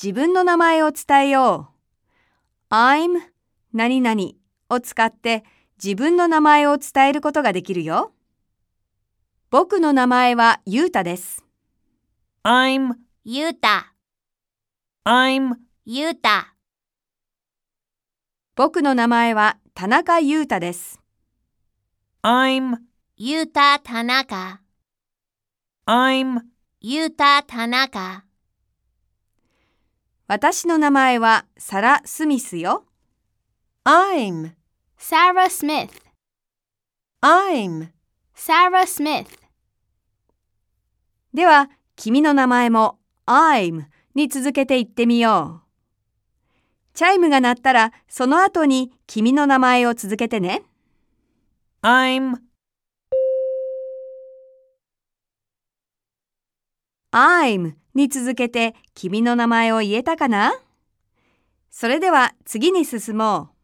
自分の名前を伝えよう。I'm 何々を使って自分の名前を伝えることができるよ。僕の名前はゆうたです。 I'm ゆうた、ゆうた。 僕の名前は田中ゆうたです。 ゆうた田中、ゆうた田中。 私の名前はサラ・スミスよ。 I'm Sarah Smith、Sarah Smith。 では、君の名前も I'm に続けて言ってみよう。チャイムが鳴ったら、その後に君の名前を続けてね。 I'm I'm に続けて君の名前を言えたかな？それでは次に進もう。